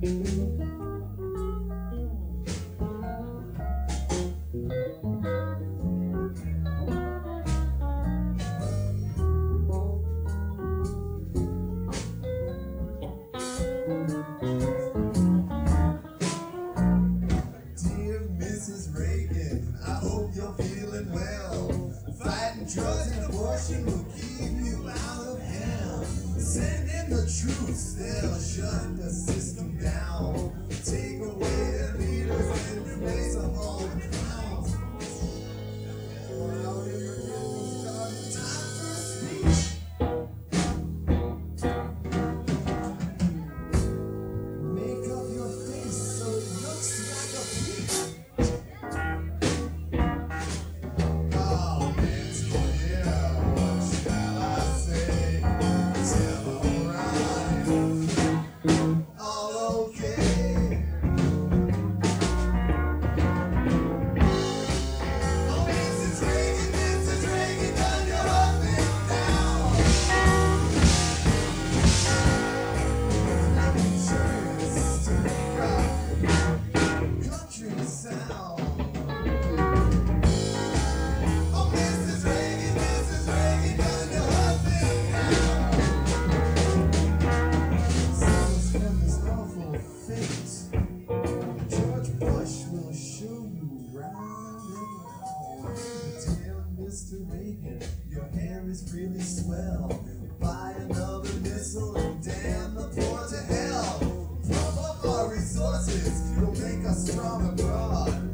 Dear Mrs. Reagan, I hope you're feeling well. Fighting drugs and abortion will keep you out of hell. Send in the troops, they'll shut the system down. Take away the leaders and replace them all with clowns. Time for speech. Make up your face so it looks like a peach. Oh, it's clear. What shall I say? Tell alright. All okay. Oh, Mrs. Reagan, done your up and down. Insurance to make our country sound. Oh, Mrs. Reagan, done your up and down. Souls from this awful fate. George Bush will show you round and round. Dear Mr. Reagan, your hair is really swell. Buy another missile and damn the poor to hell. Pump up our resources, you'll make us strong abroad.